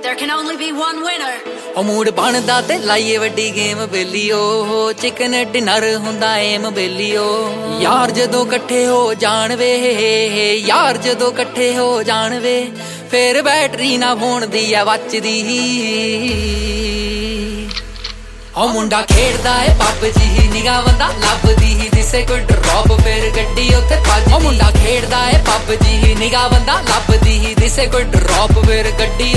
There can only be one winner. ਉਹ mood ਬਣਦਾ ਤੇ ਲਾਈਏ ਵੱਡੀ ਗੇਮ ਬੇਲੀਓ ਚਿਕਨ ਡਿਨਰ ਹੁੰਦਾ ਏਮ ਬੇਲੀਓ ਯਾਰ ਜਦੋਂ ਇਕੱਠੇ ਹੋ ਜਾਣ ਵੇ ਯਾਰ ਜਦੋਂ ਇਕੱਠੇ ਹੋ ਜਾਣ ਵੇ ਫੇਰ ਬੈਟਰੀ ਨਾ ਫੋਨ ਦੀ ਆ ਵੱਜਦੀ ਉਹ ਮੁੰਡਾ ਖੇਡਦਾ ਏ ਪੱਬਜੀ ਨਿਗਾਹ ਬੰਦਾ ਲੱਭਦੀ ਦਿਸੇ ਕੋਈ ਡਰੌਪ ਫੇਰ ਗੱਡੀ ਉੱਥੇ ਭੱਜਦੀ ਉਹ ਮੁੰਡਾ ਖੇਡਦਾ ਏ ਪੱਬਜੀ ਨਿਗਾਹ ਬੰਦਾ ਲੱਭਦੀ ਦਿਸੇ ਕੋਈ ਡਰੌਪ ਫੇਰ ਗੱਡੀ